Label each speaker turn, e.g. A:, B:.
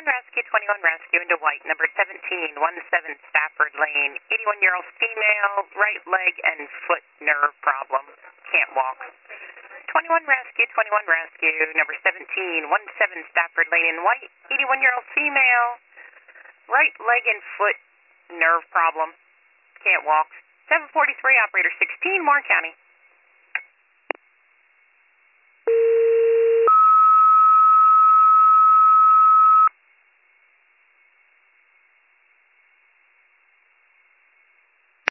A: Rescue, 21 Rescue into White, number 1717 Stafford Lane. 81-year-old female, right leg and foot nerve problem. Can't walk. 21 Rescue, number 1717 Stafford Lane in White. 81-year-old female, right leg and foot nerve problem. Can't walk. 743, operator 16, Warren County.